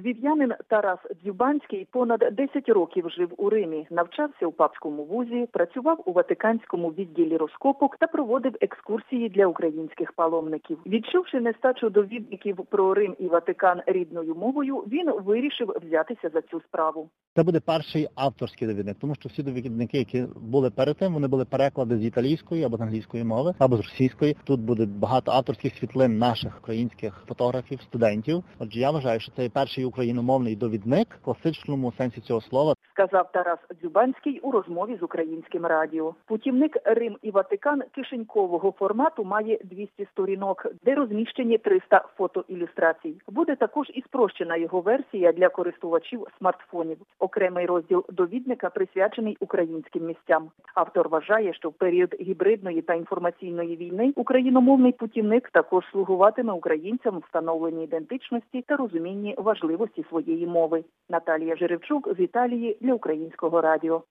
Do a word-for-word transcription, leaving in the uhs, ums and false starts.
Львів'янин Тарас Дзюбанський понад десять років жив у Римі, навчався у папському вузі, працював у Ватиканському відділі розкопок та проводив екскурсії для українських паломників. Відчувши нестачу довідників про Рим і Ватикан рідною мовою, він вирішив взятися за цю справу. Це буде перший авторський довідник, тому що всі довідники, які були перед тим, вони були переклади з італійської або з англійської мови, або з російської. Тут буде багато авторських світлин наших українських фотографів, студентів. Отже, я вважаю, що це перший україномовний довідник в класичному сенсі цього слова. Сказав Тарас Дзюбанський у розмові з Українським радіо. Путівник «Рим і Ватикан» кишенькового формату має двісті сторінок, де розміщені триста фотоілюстрацій. Буде також і спрощена його версія для користувачів смартфонів. Окремий розділ довідника присвячений українським місцям. Автор вважає, що в період гібридної та інформаційної війни україномовний путівник також слугуватиме українцям у встановленні ідентичності та розумінні важливості своєї мови. Наталія Жеревчук з Італії для Українського радіо.